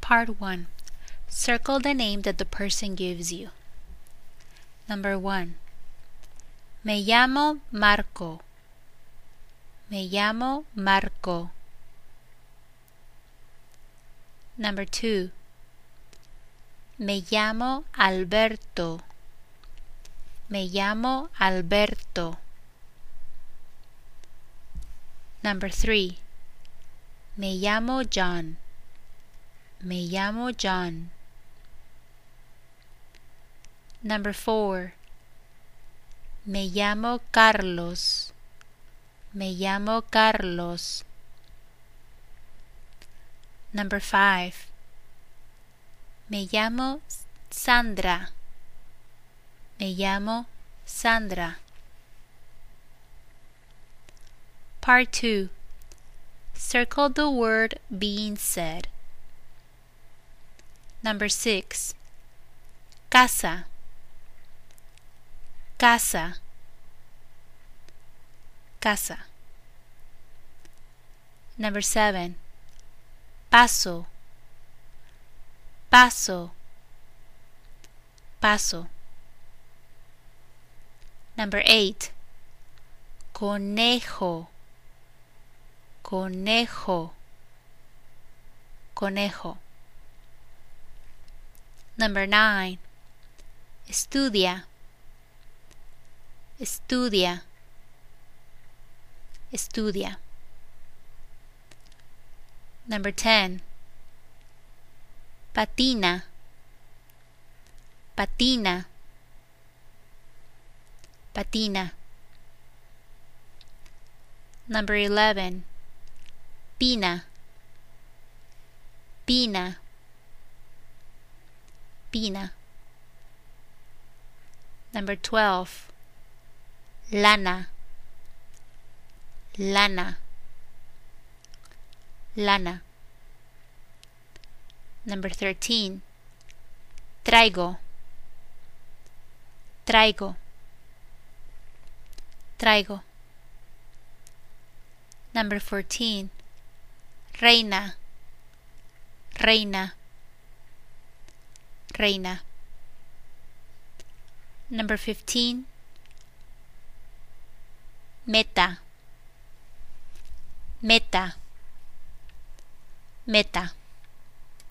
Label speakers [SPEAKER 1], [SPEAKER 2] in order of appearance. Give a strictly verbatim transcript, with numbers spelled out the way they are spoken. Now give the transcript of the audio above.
[SPEAKER 1] Part one. Circle the name that the person gives you. Number one. Me llamo Marco. Me llamo Marco. Number two. Me llamo Alberto. Me llamo Alberto. Number three. Me llamo John. Me llamo John. Number four. Me llamo Carlos. Me llamo Carlos. Number five. Me llamo Sandra. Me llamo Sandra. Part two. Circle the word being said. Number six. Casa. Casa. Casa. Number seven. Paso. Paso. Paso. Number eight. Conejo. Conejo. Conejo. Number nine. Estudia. Estudia. Estudia. Number ten. Patina. Patina. Patina. Number eleven. Pina. Pina. Pina. Number twelve. Lana. Lana. Lana. Number thirteen. Traigo. Traigo. Traigo. Number fourteen. Reina. Reina. Reina. Number fifteen. Meta. Meta. Meta.